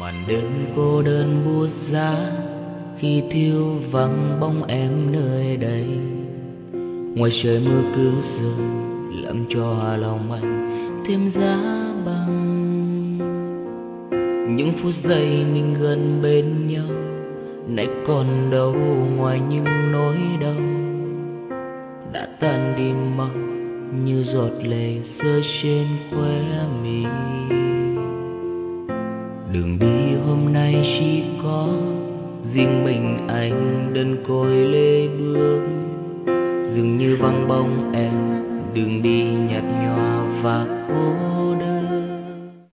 màn đêm cô đơn buốt giá khi thiếu vắng bóng em nơi đây. Ngoài trời mưa cứ rơi làm cho lòng anh thêm giá băng. Những phút giây mình gần bên nhau nay còn đâu ngoài những nỗi đau đã tan đi mau như giọt lệ rơi trên khóe mi. Đường đi hôm nay chỉ có riêng mình anh đơn côi lê bước, dường như vắng bóng em đường đi nhạt nhòa và cô